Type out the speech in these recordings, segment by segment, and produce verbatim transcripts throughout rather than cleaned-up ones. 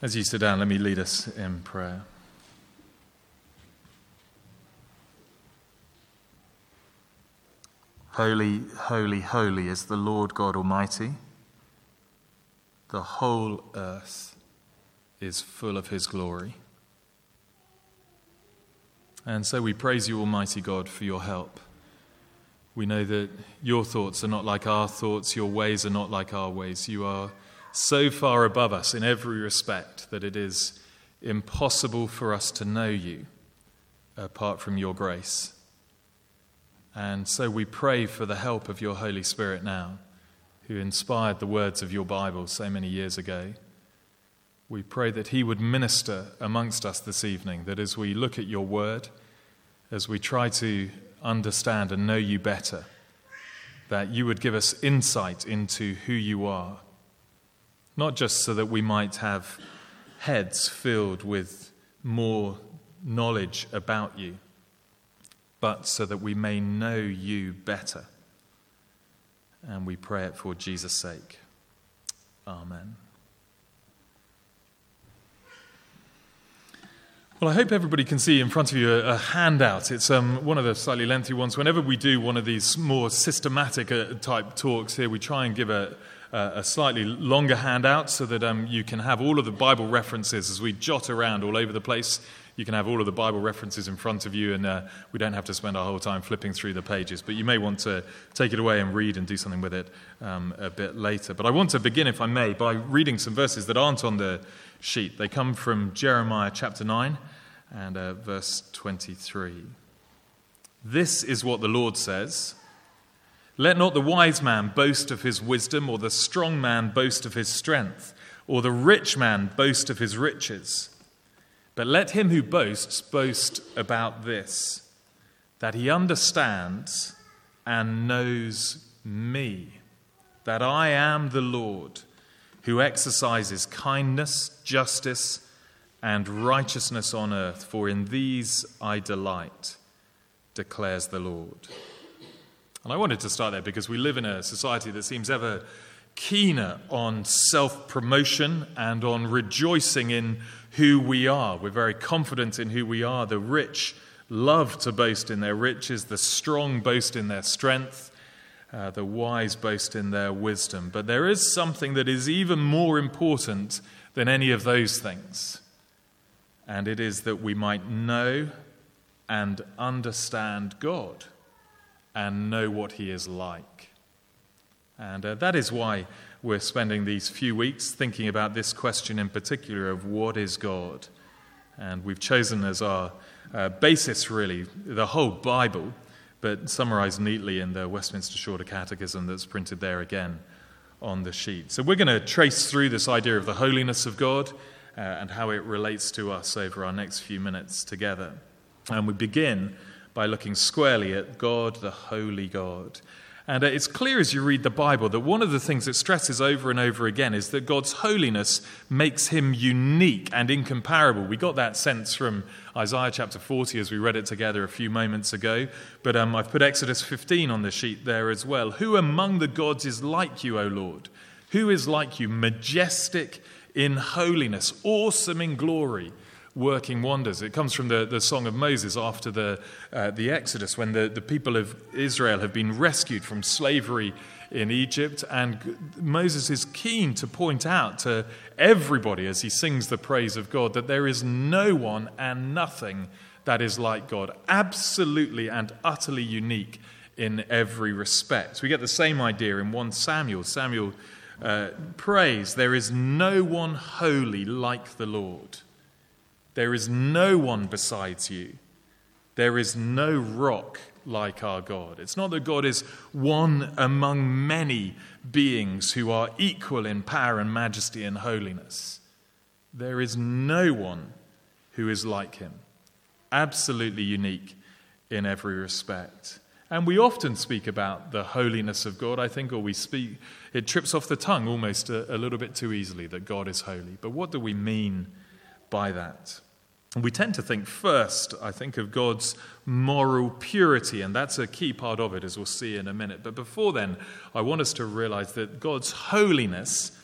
As you sit down, let me lead us in prayer. Holy, holy, holy is the Lord God Almighty. The whole earth is full of his glory. And so we praise you, Almighty God, for your help. We know that your thoughts are not like our thoughts, your ways are not like our ways. You are so far above us in every respect that it is impossible for us to know you apart from your grace. And so we pray for the help of your Holy Spirit now, who inspired the words of your Bible so many years ago. We pray that he would minister amongst us this evening, that as we look at your word, as we try to understand and know you better, that you would give us insight into who you are, not just so that we might have heads filled with more knowledge about you, but so that we may know you better. And we pray it for Jesus' sake. Amen. Well, I hope everybody can see in front of you a, a handout. It's um, one of the slightly lengthy ones. Whenever we do one of these more systematic uh, type talks here, we try and give a, a, a slightly longer handout so that um, you can have all of the Bible references as we jot around all over the place. You can have all of the Bible references in front of you, and uh, we don't have to spend our whole time flipping through the pages. But you may want to take it away and read and do something with it um, a bit later. But I want to begin, if I may, by reading some verses that aren't on the sheet. They come from Jeremiah chapter nine and uh, verse twenty-three. This is what the Lord says: "Let not the wise man boast of his wisdom, or the strong man boast of his strength, or the rich man boast of his riches. But let him who boasts boast about this, that he understands and knows me, that I am the Lord, who exercises kindness, justice, and righteousness on earth, for in these I delight, declares the Lord." And I wanted to start there because we live in a society that seems ever keener on self-promotion and on rejoicing in who we are. We're very confident in who we are. The rich love to boast in their riches. The strong boast in their strength. Uh, the wise boast in their wisdom. But there is something that is even more important than any of those things. And it is that we might know and understand God and know what he is like. And uh, that is why we're spending these few weeks thinking about this question in particular of what is God. And we've chosen as our uh, basis, really, the whole Bible, but summarized neatly in the Westminster Shorter Catechism that's printed there again on the sheet. So we're going to trace through this idea of the holiness of God uh, and how it relates to us over our next few minutes together. And we begin by looking squarely at God, the holy God. And uh, it's clear as you read the Bible that one of the things it stresses over and over again is that God's holiness makes him unique and incomparable. We got that sense from Isaiah chapter forty as we read it together a few moments ago. But um, I've put Exodus fifteen on the sheet there as well. "Who among the gods is like you, O Lord? Who is like you, majestic in holiness, awesome in glory, working wonders?" It comes from the, the Song of Moses after the uh, the Exodus, when the, the people of Israel have been rescued from slavery in Egypt. And Moses is keen to point out to everybody as he sings the praise of God that there is no one and nothing that is like God, absolutely and utterly unique in every respect. We get the same idea in First Samuel. Samuel uh, prays, "There is no one holy like the Lord. There is no one besides you. There is no rock like our God." It's not that God is one among many beings who are equal in power and majesty and holiness. There is no one who is like him. Absolutely unique in every respect. And we often speak about the holiness of God, I think, or we speak, it trips off the tongue almost a, a little bit too easily that God is holy. But what do we mean by that? We tend to think first, I think, of God's moral purity, and that's a key part of it, as we'll see in a minute. But before then, I want us to realize that God's holiness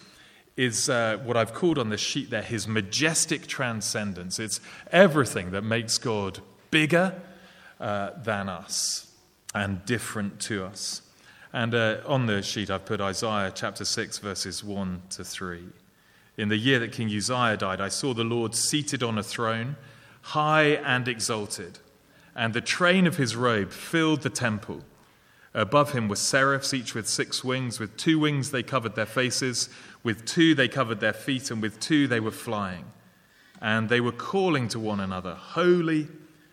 is uh, what I've called on this sheet there, his majestic transcendence. It's everything that makes God bigger uh, than us and different to us. And uh, on the sheet I've put Isaiah chapter six, verses one to three. In the year that King Uzziah died, I saw the Lord seated on a throne, high and exalted, and the train of his robe filled the temple. Above him were seraphs, each with six wings. With two wings they covered their faces, with two they covered their feet, and with two they were flying. And they were calling to one another, Holy,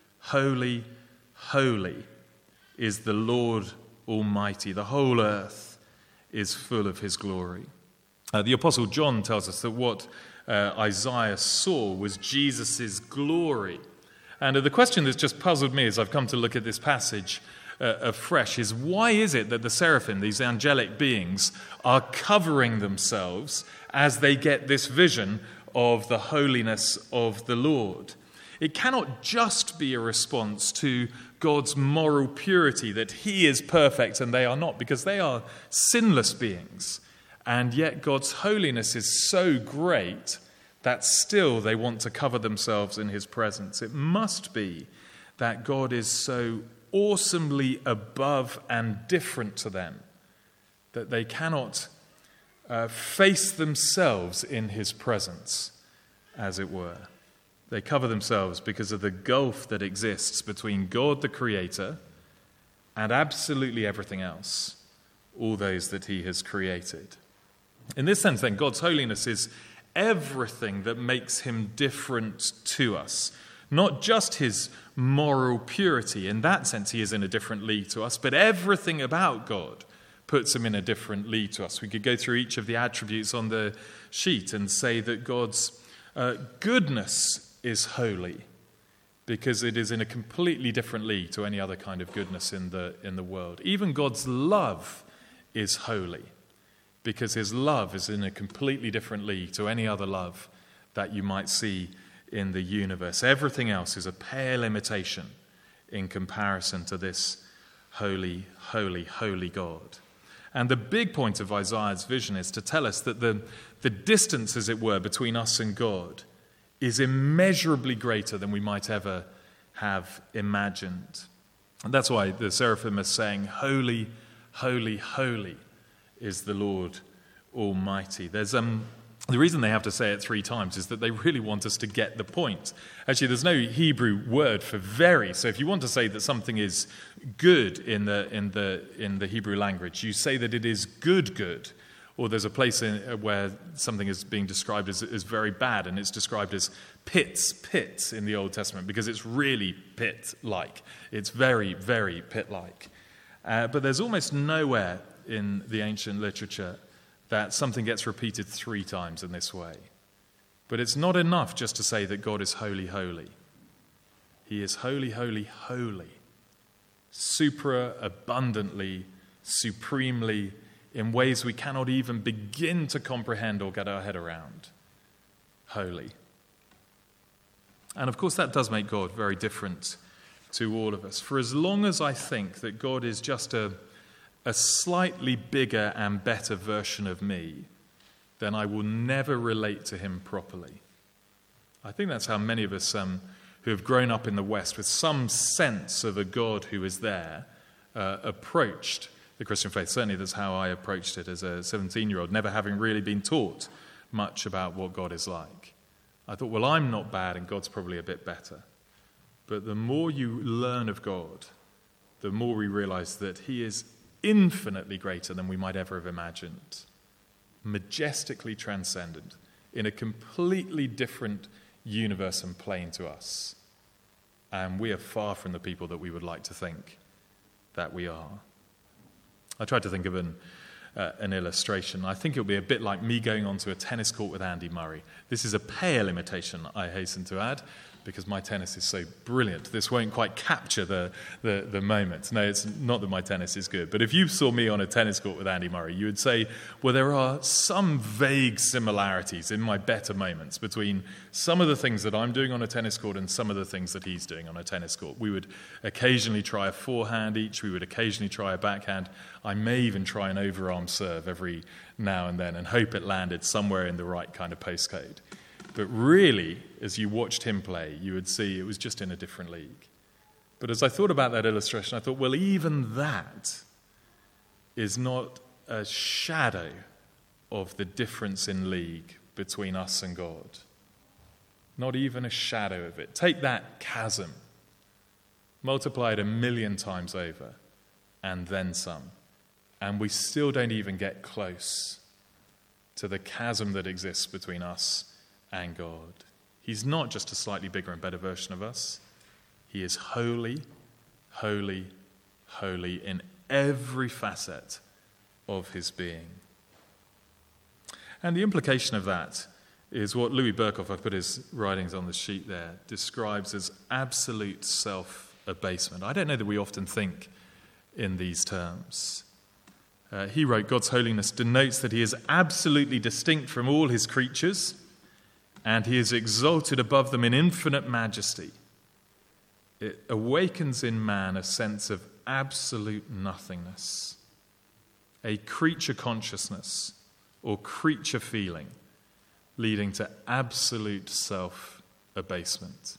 holy, holy is the Lord Almighty. The whole earth is full of his glory. Uh, the Apostle John tells us that what uh, Isaiah saw was Jesus' glory. And uh, the question that's just puzzled me as I've come to look at this passage uh, afresh is, why is it that the seraphim, these angelic beings, are covering themselves as they get this vision of the holiness of the Lord? It cannot just be a response to God's moral purity, that he is perfect and they are not, because they are sinless beings. And yet God's holiness is so great that still they want to cover themselves in his presence. It must be that God is so awesomely above and different to them that they cannot uh, face themselves in his presence, as it were. They cover themselves because of the gulf that exists between God the Creator and absolutely everything else, all those that he has created. In this sense, then, God's holiness is everything that makes him different to us. Not just his moral purity. In that sense, he is in a different league to us, but everything about God puts him in a different league to us. We could go through each of the attributes on the sheet and say that God's uh, goodness is holy because it is in a completely different league to any other kind of goodness in the in the world. Even God's love is holy because his love is in a completely different league to any other love that you might see in the universe. Everything else is a pale imitation in comparison to this holy, holy, holy God. And the big point of Isaiah's vision is to tell us that the, the distance, as it were, between us and God is immeasurably greater than we might ever have imagined. And that's why the seraphim are saying, Holy, holy, holy is the Lord Almighty. There's um, the reason they have to say it three times is that they really want us to get the point. Actually, there's no Hebrew word for very. So if you want to say that something is good in the in the in the Hebrew language, you say that it is good, good. Or there's a place in, where something is being described as, as very bad, and it's described as pits, pits in the Old Testament, because it's really pit-like. It's very, very pit-like. Uh, but there's almost nowhere in the ancient literature that something gets repeated three times in this way. But it's not enough just to say that God is holy, holy. He is holy, holy, holy. Supra-abundantly, supremely, in ways we cannot even begin to comprehend or get our head around. Holy. And of course that does make God very different to all of us. For as long as I think that God is just a, a slightly bigger and better version of me, then I will never relate to him properly. I think that's how many of us um, who have grown up in the West with some sense of a God who is there uh, approached the Christian faith. Certainly that's how I approached it as a seventeen-year-old, never having really been taught much about what God is like. I thought, well, I'm not bad and God's probably a bit better. But the more you learn of God, the more we realize that he is infinitely greater than we might ever have imagined. Majestically transcendent in a completely different universe and plane to us. And we are far from the people that we would like to think that we are. I tried to think of an, uh, an illustration. I think it would be a bit like me going onto a tennis court with Andy Murray. This is a pale imitation, I hasten to add, because my tennis is so brilliant, this won't quite capture the, the, the moment. No, it's not that my tennis is good. But if you saw me on a tennis court with Andy Murray, you would say, well, there are some vague similarities in my better moments between some of the things that I'm doing on a tennis court and some of the things that he's doing on a tennis court. We would occasionally try a forehand each. We would occasionally try a backhand. I may even try an overarm serve every now and then and hope it landed somewhere in the right kind of postcode. But really, as you watched him play, you would see it was just in a different league. But as I thought about that illustration, I thought, well, even that is not a shadow of the difference in league between us and God. Not even a shadow of it. Take that chasm, multiply it a million times over, and then some. And we still don't even get close to the chasm that exists between us and God. He's not just a slightly bigger and better version of us. He is holy, holy, holy in every facet of his being. And the implication of that is what Louis Berkhoff, I've put his writings on the sheet there, describes as absolute self-abasement. I don't know that we often think in these terms. Uh, he wrote, God's holiness denotes that he is absolutely distinct from all his creatures, and he is exalted above them in infinite majesty. It awakens in man a sense of absolute nothingness, a creature consciousness or creature feeling, leading to absolute self-abasement.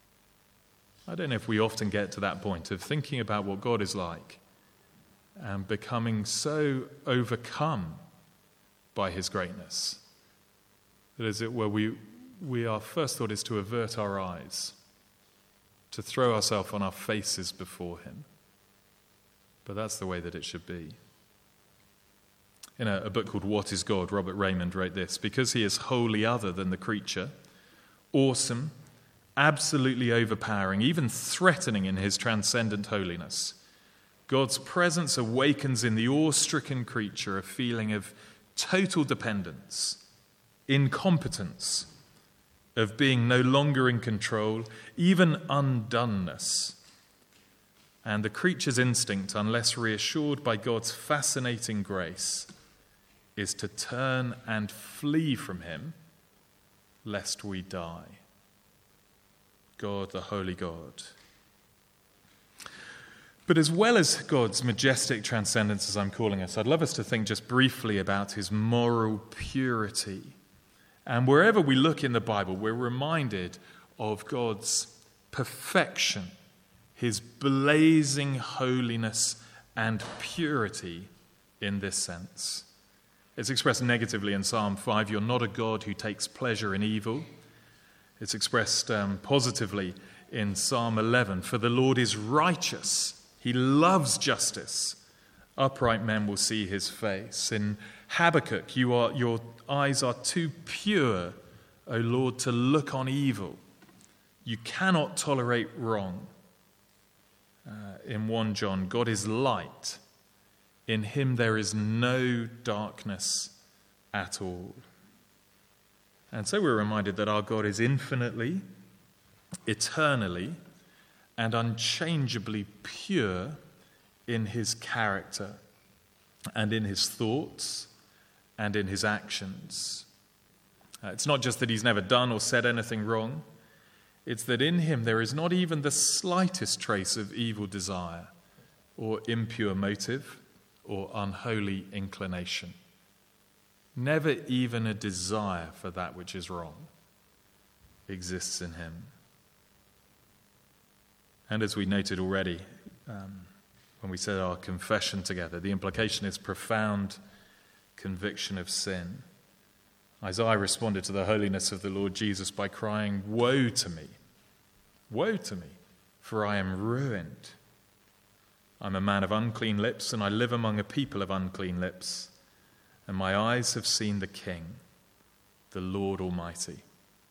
I don't know if we often get to that point of thinking about what God is like and becoming so overcome by his greatness that, as it were, we, we our first thought is to avert our eyes, to throw ourselves on our faces before him. But that's the way that it should be. In a, a book called What is God, Robert Raymond wrote this: because he is wholly other than the creature, awesome, absolutely overpowering, even threatening in his transcendent holiness, God's presence awakens in the awe-stricken creature a feeling of total dependence, incompetence, of being no longer in control, even undoneness. And the creature's instinct, unless reassured by God's fascinating grace, is to turn and flee from him, lest we die. God, the holy God. But as well as God's majestic transcendence, as I'm calling us, I'd love us to think just briefly about his moral purity. And wherever we look in the Bible, we're reminded of God's perfection, his blazing holiness and purity in this sense. It's expressed negatively in Psalm five, you're not a God who takes pleasure in evil. It's expressed um, positively in Psalm eleven, for the Lord is righteous, he loves justice. Upright men will see his face. In Habakkuk, you are, your eyes are too pure, O Lord, to look on evil. You cannot tolerate wrong. Uh, in First John, God is light. In him there is no darkness at all. And so we're reminded that our God is infinitely, eternally, and unchangeably pure in his character and in his thoughts and in his actions. Uh, it's not just that he's never done or said anything wrong. It's that in him there is not even the slightest trace of evil desire or impure motive or unholy inclination. Never even a desire for that which is wrong exists in him. And as we noted already, um, when we said our confession together, the implication is profound conviction of sin. Isaiah responded to the holiness of the Lord Jesus by crying, "Woe to me, woe to me, for I am ruined. I'm a man of unclean lips, and I live among a people of unclean lips, and my eyes have seen the King, the Lord Almighty."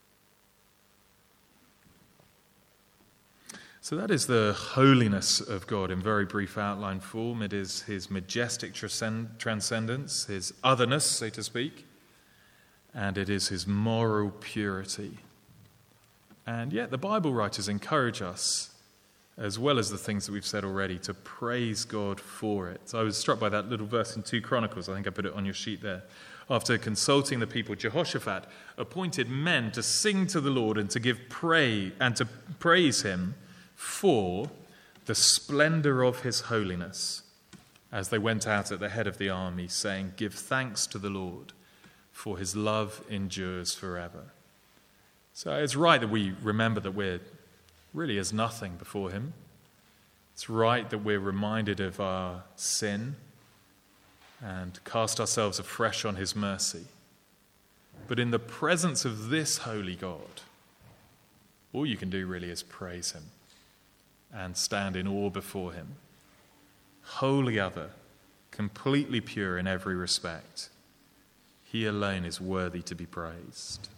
So that is the holiness of God in very brief outline form. It is his majestic transcend- transcendence, his otherness, so to speak, and it is his moral purity. And yet the Bible writers encourage us, as well as the things that we've said already, to praise God for it. So I was struck by that little verse in two Chronicles. I think I put it on your sheet there. After consulting the people, Jehoshaphat appointed men to sing to the Lord and to give praise and to praise him for the splendor of his holiness, as they went out at the head of the army, saying, "Give thanks to the Lord, for his love endures forever." So it's right that we remember that we're really as nothing before him. It's right that we're reminded of our sin and cast ourselves afresh on his mercy. But in the presence of this holy God, all you can do really is praise him and stand in awe before him. Wholly other, completely pure in every respect. He alone is worthy to be praised.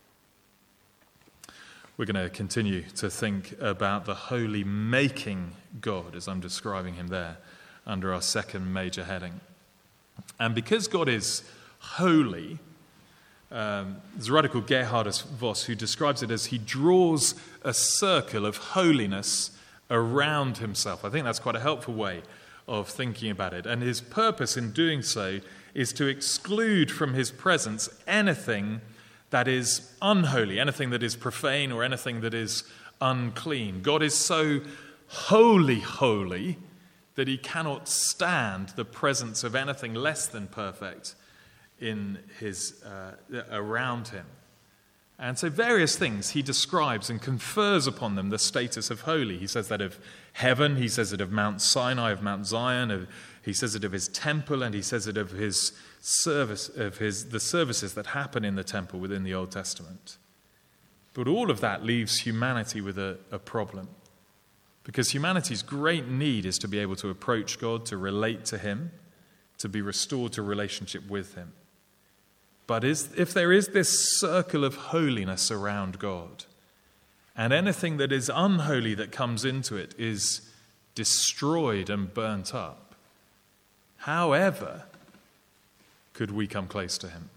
We're going to continue to think about the holy making God, as I'm describing him there, under our second major heading. And because God is holy, um, there's a writer called Gerhardus Voss who describes it as he draws a circle of holiness around himself. I think that's quite a helpful way of thinking about it. And his purpose in doing so is to exclude from his presence anything that is unholy, anything that is profane or anything that is unclean. God is so holy, holy, that he cannot stand the presence of anything less than perfect in his uh, around him. And so various things he describes and confers upon them the status of holy. He says that of heaven, he says it of Mount Sinai, of Mount Zion, of, he says it of his temple, and he says it of his service, of his the services that happen in the temple within the Old Testament. But all of that leaves humanity with a, a problem. Because humanity's great need is to be able to approach God, to relate to him, to be restored to relationship with him. But is, if there is this circle of holiness around God, and anything that is unholy that comes into it is destroyed and burnt up, however could we come close to him?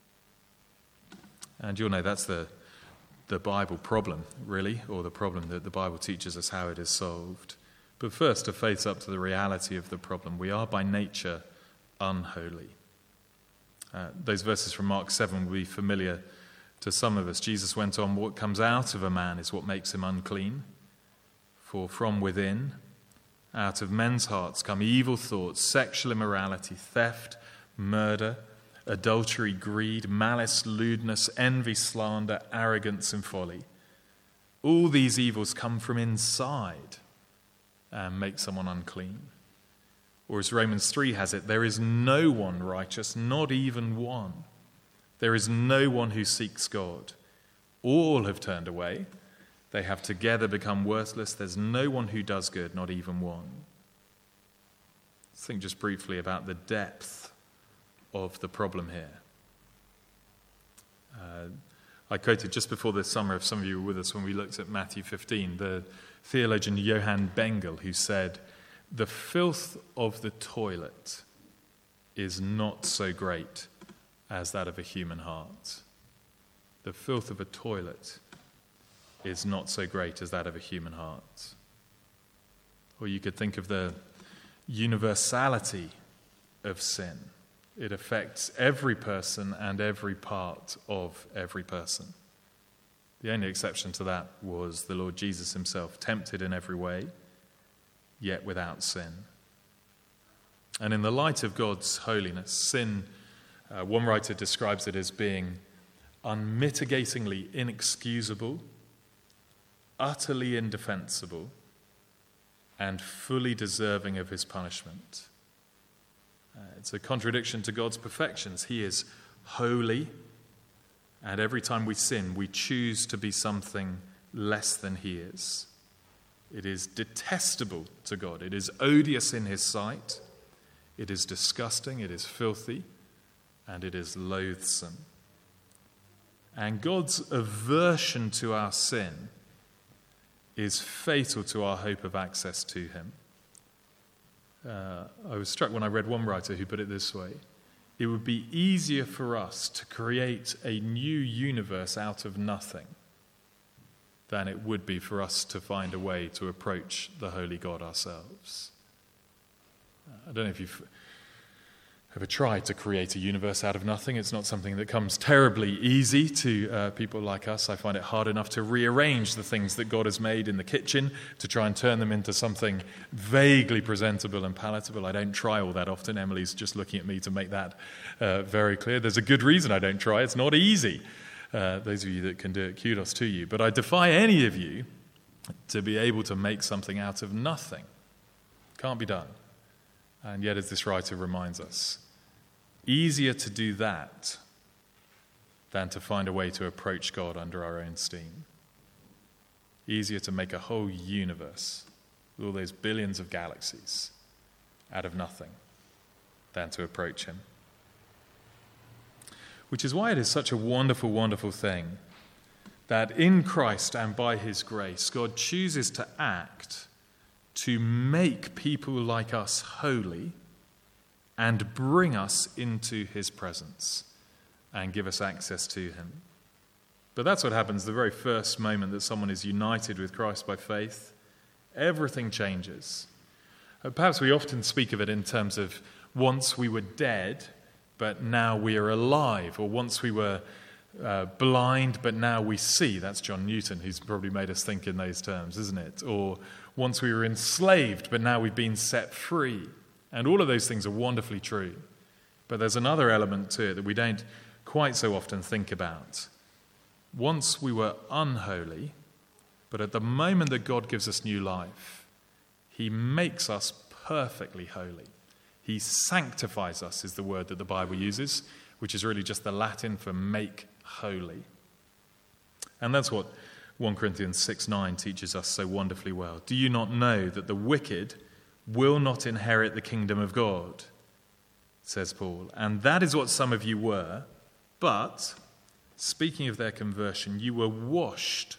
And you'll know that's the, the Bible problem, really, or the problem that the Bible teaches us how it is solved. But first, to face up to the reality of the problem. We are by nature unholy. Uh, those verses from Mark seven will be familiar to some of us. Jesus went on, "What comes out of a man is what makes him unclean. For from within, out of men's hearts come evil thoughts, sexual immorality, theft, murder, adultery, greed, malice, lewdness, envy, slander, arrogance, and folly. All these evils come from inside and make someone unclean." Or as Romans three has it, "There is no one righteous, not even one. There is no one who seeks God. All have turned away. They have together become worthless. There's no one who does good, not even one." Let's think just briefly about the depth of the problem here. Uh, I quoted just before the summer, if some of you were with us when we looked at Matthew fifteen, the theologian Johann Bengel, who said, "The filth of the toilet is not so great as that of a human heart." The filth of a toilet is not so great as that of a human heart. Or you could think of the universality of sin. It affects every person and every part of every person. The only exception to that was the Lord Jesus himself, tempted in every way, yet without sin. And in the light of God's holiness, sin, uh, one writer describes it as being unmitigatingly inexcusable, utterly indefensible, and fully deserving of his punishment. Uh, it's a contradiction to God's perfections. He is holy, and every time we sin, we choose to be something less than he is. It is detestable to God. It is odious in his sight. It is disgusting. It is filthy. And it is loathsome. And God's aversion to our sin is fatal to our hope of access to him. Uh, I was struck when I read one writer who put it this way: it would be easier for us to create a new universe out of nothing than it would be for us to find a way to approach the holy God ourselves. I don't know if you've ever tried to create a universe out of nothing. It's not something that comes terribly easy to uh, people like us. I find it hard enough to rearrange the things that God has made in the kitchen to try and turn them into something vaguely presentable and palatable. I don't try all that often. Emily's just looking at me to make that uh, very clear. There's a good reason I don't try. It's not easy. Uh, those of you that can do it, kudos to you. But I defy any of you to be able to make something out of nothing. Can't be done. And yet, as this writer reminds us, easier to do that than to find a way to approach God under our own steam. Easier to make a whole universe with all those billions of galaxies out of nothing than to approach him. Which is why it is such a wonderful, wonderful thing that in Christ and by his grace, God chooses to act to make people like us holy and bring us into his presence and give us access to him. But that's what happens the very first moment that someone is united with Christ by faith. Everything changes. Uh, perhaps we often speak of it in terms of once we were dead, but now we are alive, or once we were uh, blind, but now we see. That's John Newton, who's probably made us think in those terms, isn't it? Or once we were enslaved, but now we've been set free. And all of those things are wonderfully true. But there's another element to it that we don't quite so often think about. Once we were unholy, but at the moment that God gives us new life, he makes us perfectly holy. He sanctifies us is the word that the Bible uses, which is really just the Latin for make holy. And that's what First Corinthians six nine teaches us so wonderfully well. Do you not know that the wicked will not inherit the kingdom of God, says Paul. And that is what some of you were, but, speaking of their conversion, you were washed,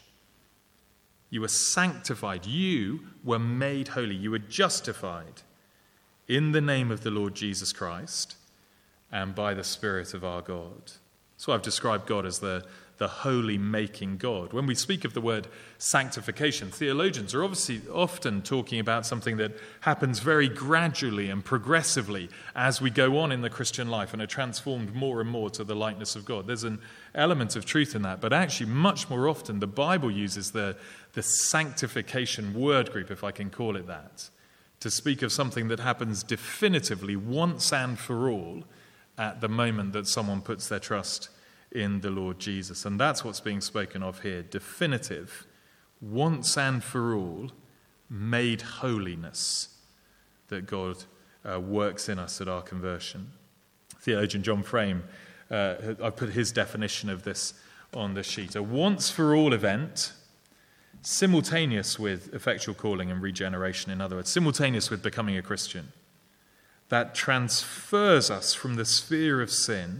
you were sanctified, you were made holy, you were justified in the name of the Lord Jesus Christ and by the Spirit of our God. So I've described God as the the holy making God. When we speak of the word sanctification, theologians are obviously often talking about something that happens very gradually and progressively as we go on in the Christian life and are transformed more and more to the likeness of God. There's an element of truth in that, but actually much more often the Bible uses the, the sanctification word group, if I can call it that, to speak of something that happens definitively once and for all at the moment that someone puts their trust in the Lord Jesus. And that's what's being spoken of here. Definitive, once and for all, made holiness that God uh, works in us at our conversion. Theologian John Frame, uh, I put his definition of this on the sheet. A once for all event, simultaneous with effectual calling and regeneration, in other words, simultaneous with becoming a Christian, that transfers us from the sphere of sin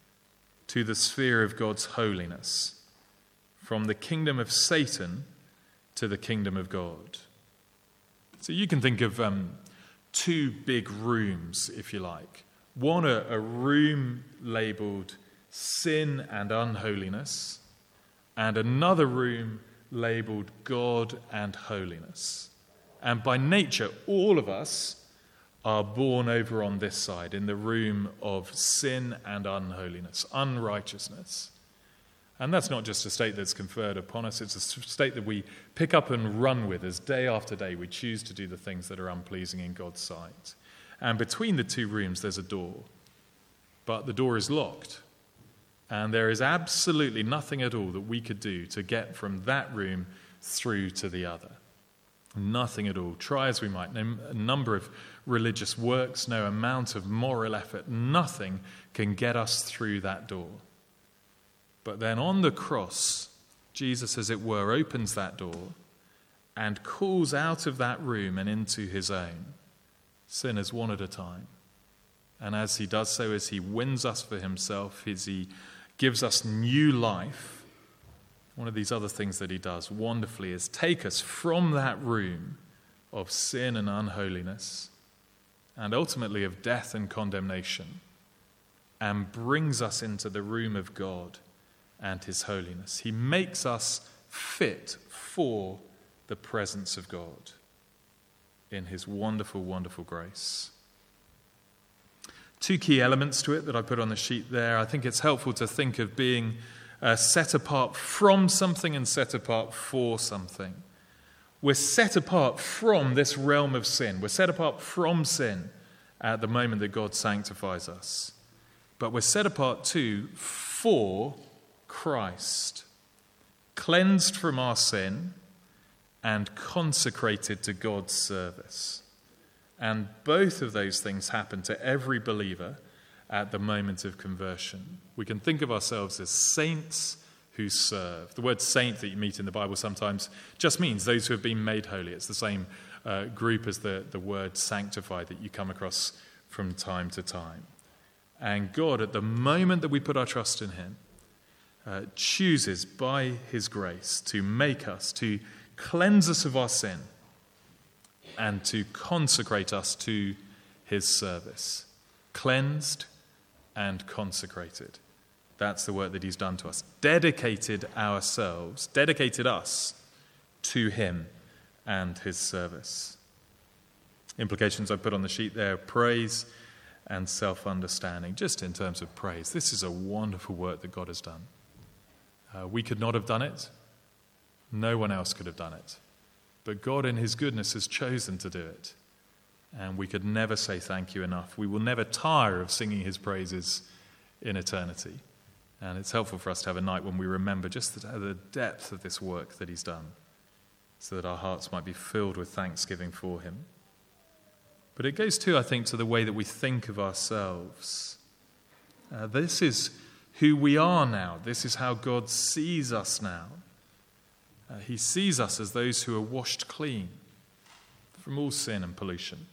to the sphere of God's holiness, from the kingdom of Satan to the kingdom of God. So you can think of um, two big rooms, if you like. One, a, a room labeled sin and unholiness, and another room labeled God and holiness. And by nature, all of us are born over on this side, in the room of sin and unholiness, unrighteousness. And that's not just a state that's conferred upon us, it's a state that we pick up and run with as day after day we choose to do the things that are unpleasing in God's sight. And between the two rooms there's a door, but the door is locked. And there is absolutely nothing at all that we could do to get from that room through to the other. Nothing at all. Try as we might, no a number of religious works, no amount of moral effort, nothing can get us through that door. But then on the cross, Jesus, as it were, opens that door and calls out of that room and into his own sinners one at a time. And as he does so, as he wins us for himself, as he gives us new life, one of these other things that he does wonderfully is take us from that room of sin and unholiness and ultimately of death and condemnation and brings us into the room of God and his holiness. He makes us fit for the presence of God in his wonderful, wonderful grace. Two key elements to it that I put on the sheet there. I think it's helpful to think of being uh, set apart from something and set apart for something. We're set apart from this realm of sin. We're set apart from sin at the moment that God sanctifies us. But we're set apart too for Christ, cleansed from our sin and consecrated to God's service. And both of those things happen to every believer at the moment of conversion. We can think of ourselves as saints who serve. The word saint that you meet in the Bible sometimes just means those who have been made holy. It's the same uh, group as the, the word sanctified that you come across from time to time. And God, at the moment that we put our trust in him, uh, chooses by his grace to make us, to cleanse us of our sin, and to consecrate us to his service. Cleansed and consecrated. That's the work that he's done to us. Dedicated ourselves, dedicated us to him and his service. Implications I put on the sheet there: praise and self-understanding. Just in terms of praise, this is a wonderful work that God has done. Uh, we could not have done it. No one else could have done it. But God in his goodness has chosen to do it. And we could never say thank you enough. We will never tire of singing his praises in eternity. And it's helpful for us to have a night when we remember just the, the depth of this work that he's done, so that our hearts might be filled with thanksgiving for him. But it goes too, I think, to the way that we think of ourselves. Uh, this is who we are now. This is how God sees us now. Uh, he sees us as those who are washed clean from all sin and pollution,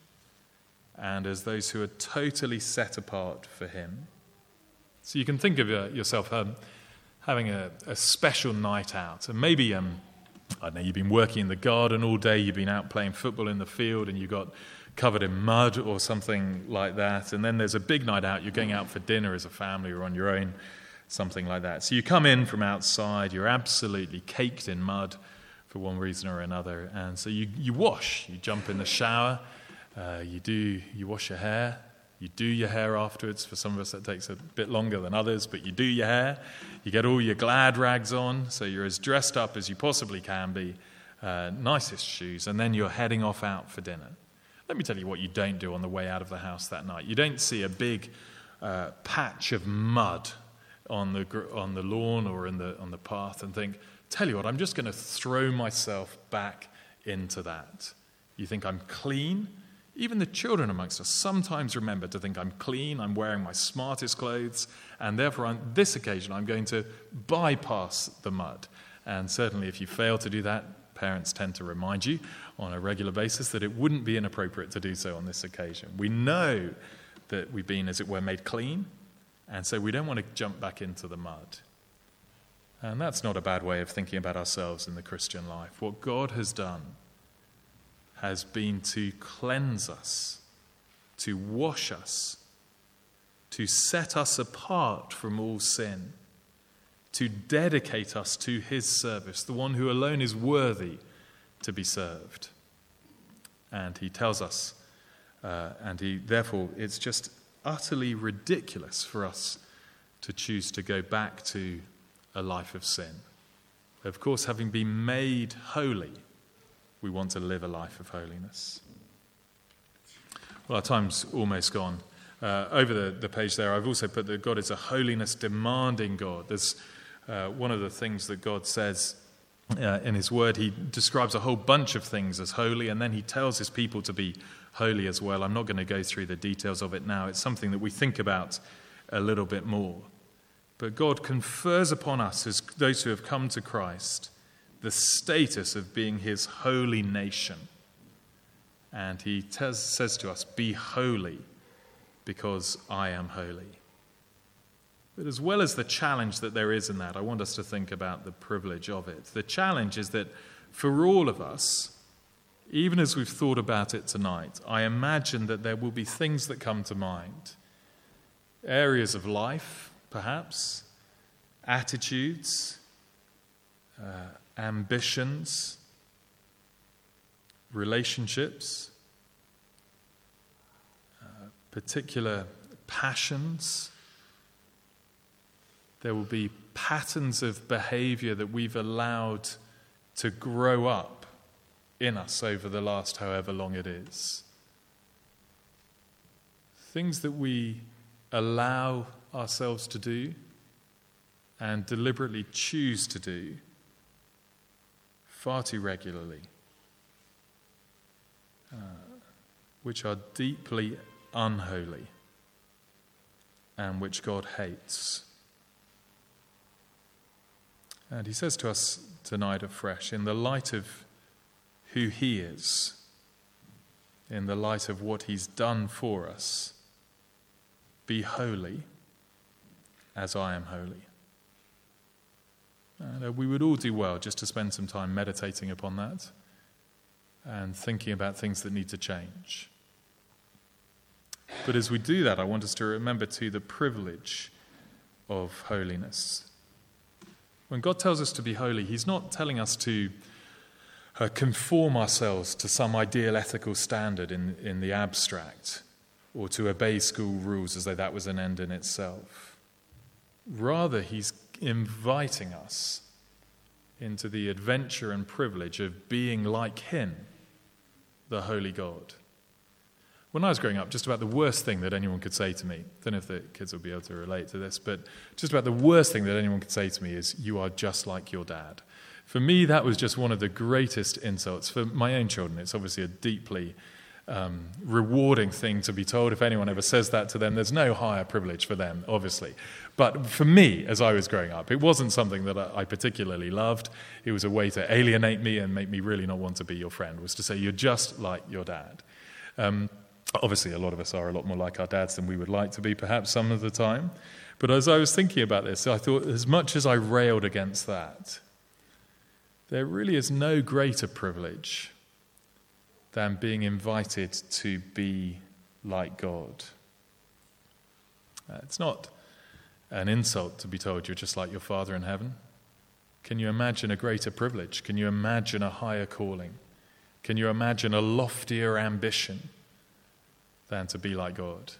and as those who are totally set apart for him. So you can think of uh, yourself um, having a, a special night out, and maybe, um, I don't know, you've been working in the garden all day, you've been out playing football in the field, and you got covered in mud or something like that, and then there's a big night out, you're going out for dinner as a family or on your own, something like that. So you come in from outside, you're absolutely caked in mud for one reason or another, and so you, you wash, you jump in the shower, uh, you do, you wash your hair, you do your hair afterwards. For some of us that takes a bit longer than others, but you do your hair, you get all your glad rags on, so you're as dressed up as you possibly can be, uh, nicest shoes, and then you're heading off out for dinner. Let me tell you what you don't do on the way out of the house that night. You don't see a big uh, patch of mud on the on the lawn or in the on the path and think, tell you what, I'm just going to throw myself back into that. You think I'm clean? Even the children amongst us sometimes remember to think I'm clean, I'm wearing my smartest clothes, and therefore on this occasion I'm going to bypass the mud. And certainly if you fail to do that, parents tend to remind you on a regular basis that it wouldn't be inappropriate to do so on this occasion. We know that we've been, as it were, made clean, and so we don't want to jump back into the mud. And that's not a bad way of thinking about ourselves in the Christian life. What God has done has been to cleanse us, to wash us, to set us apart from all sin, to dedicate us to his service, the one who alone is worthy to be served. And he tells us, uh, and he therefore it's just utterly ridiculous for us to choose to go back to a life of sin. Of course, having been made holy, we want to live a life of holiness. Well, our time's almost gone. Uh, over the, the page there, I've also put that God is a holiness-demanding God. There's uh, one of the things that God says uh, in his word. He describes a whole bunch of things as holy, and then he tells his people to be holy as well. I'm not going to go through the details of it now. It's something that we think about a little bit more. But God confers upon us, as those who have come to Christ, the status of being his holy nation. And he tes- says to us, be holy because I am holy. But as well as the challenge that there is in that, I want us to think about the privilege of it. The challenge is that for all of us, even as we've thought about it tonight, I imagine that there will be things that come to mind. Areas of life, perhaps, attitudes, uh, ambitions, relationships, uh, particular passions. There will be patterns of behavior that we've allowed to grow up in us over the last however long it is. Things that we allow ourselves to do and deliberately choose to do far too regularly, uh, which are deeply unholy and which God hates. And he says to us tonight afresh, in the light of who he is, in the light of what he's done for us, be holy as I am holy. And uh, we would all do well just to spend some time meditating upon that and thinking about things that need to change. But as we do that, I want us to remember too the privilege of holiness. When God tells us to be holy, he's not telling us to uh, conform ourselves to some ideal ethical standard in, in the abstract, or to obey school rules as though that was an end in itself. Rather, he's inviting us into the adventure and privilege of being like him, the holy God. When I was growing up, just about the worst thing that anyone could say to me, I don't know if the kids will be able to relate to this, but just about the worst thing that anyone could say to me is, you are just like your dad. For me, that was just one of the greatest insults. For my own children, it's obviously a deeply um, rewarding thing to be told. If anyone ever says that to them, there's no higher privilege for them, obviously. But for me, as I was growing up, it wasn't something that I particularly loved. It was a way to alienate me and make me really not want to be your friend, was to say, you're just like your dad. Um, Obviously, a lot of us are a lot more like our dads than we would like to be, perhaps some of the time. But as I was thinking about this, I thought, as much as I railed against that, there really is no greater privilege than being invited to be like God. Uh, it's not an insult to be told you're just like your Father in heaven. Can you imagine a greater privilege? Can you imagine a higher calling? Can you imagine a loftier ambition than to be like God?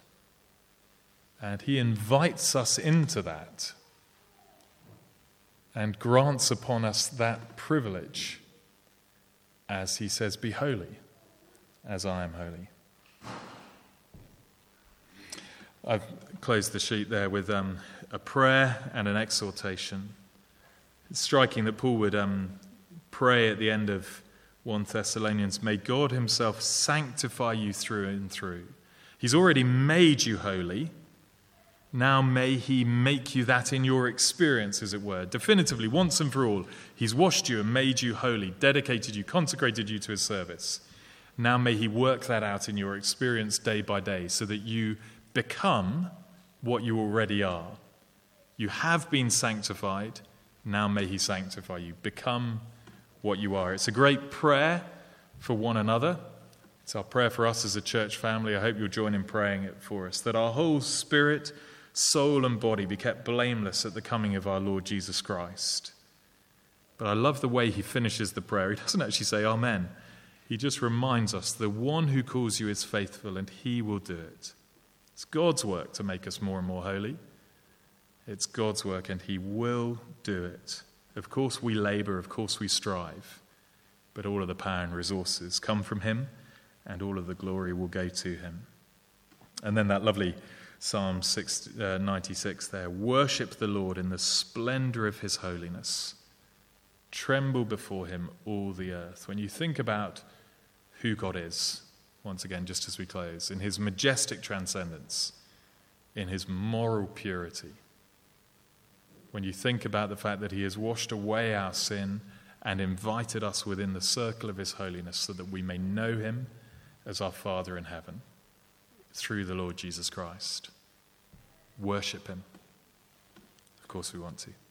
And he invites us into that and grants upon us that privilege as he says, be holy as I am holy. I've closed the sheet there with um, a prayer and an exhortation. It's striking that Paul would um, pray at the end of First Thessalonians, may God himself sanctify you through and through. He's already made you holy. Now may he make you that in your experience, as it were. Definitively, once and for all, he's washed you and made you holy, dedicated you, consecrated you to his service. Now may he work that out in your experience day by day so that you become what you already are. You have been sanctified. Now may he sanctify you. Become what you are. It's a great prayer for one another. It's our prayer for us as a church family. I hope you'll join in praying it for us, that our whole spirit, soul and body be kept blameless at the coming of our Lord Jesus Christ. But I love the way he finishes the prayer. He doesn't actually say amen. He just reminds us the one who calls you is faithful and he will do it. It's God's work to make us more and more holy. It's God's work and he will do it. Of course we labor, of course we strive, but all of the power and resources come from him and all of the glory will go to him. And then that lovely Psalm six, uh, ninety-six there, worship the Lord in the splendor of his holiness. Tremble before him, all the earth. When you think about who God is, once again, just as we close, in his majestic transcendence, in his moral purity, when you think about the fact that he has washed away our sin and invited us within the circle of his holiness so that we may know him as our Father in heaven through the Lord Jesus Christ. Worship him. Of course we want to.